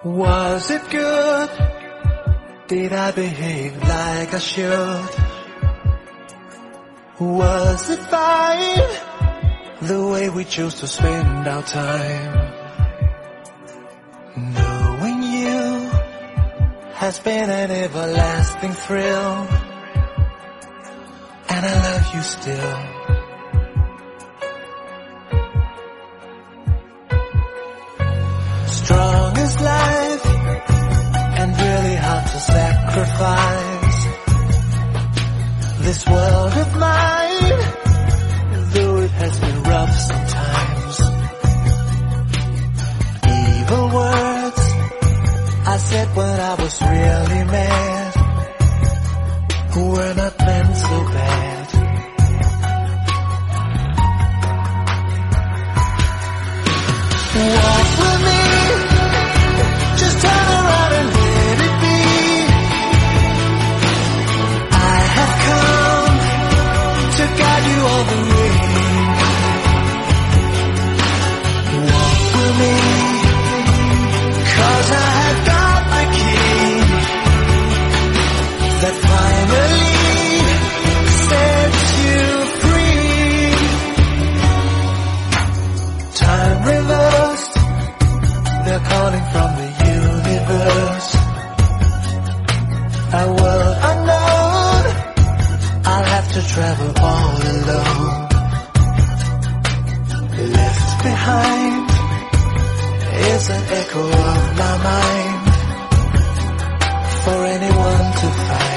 Was it good? Did I behave like I should? Was it fine, the way we chose to spend our time? Knowing you has been an everlasting thrill, and I love you still. Strong as life, and really hard to sacrifice. This world of mine, though it has been rough sometimes. Evil words I said when I was really mad were not meant so bad. Walk with me, just turn around and let it be. I have come to guide you all the way. Walk with me, 'cause I have got the key that finally sets you free. Time reversed, they're calling from the universe. A world unknown, I'll have to travel all alone. Left behind is an echo of my mind, for anyone to find.